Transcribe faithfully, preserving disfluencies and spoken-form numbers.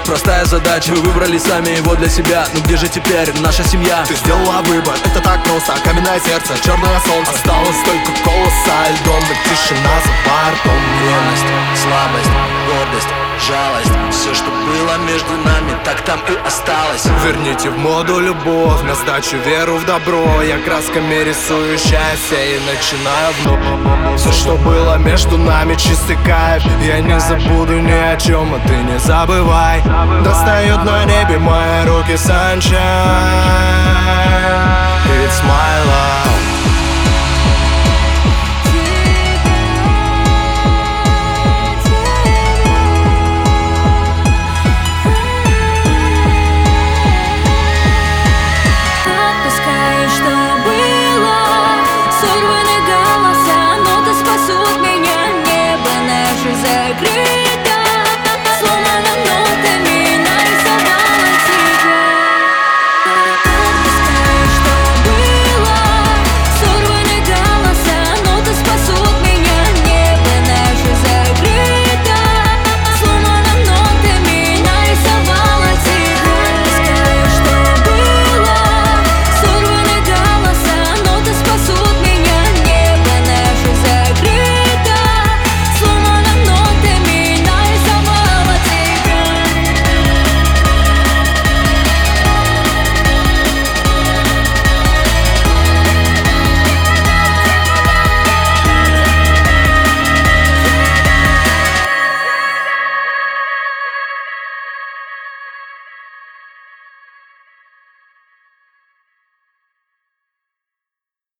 Простая задача, вы выбрали сами его для себя. Но где же теперь наша семья? Ты сделала выбор, это так просто. Каменное сердце, черное солнце. Осталось только кола со льдом, да тишина за бортом. Ревность, слабость, гордость, жалость. Все, что было между нами, так там и осталось. Верните в моду любовь, на сдачу веру в добро. Я красками рисую счастье и начинаю вновь. Все, что было между нами, чистый кайф. Я не забуду ни о чем, а ты не забывай. Достает на небе мои руки sunshine. It's my love.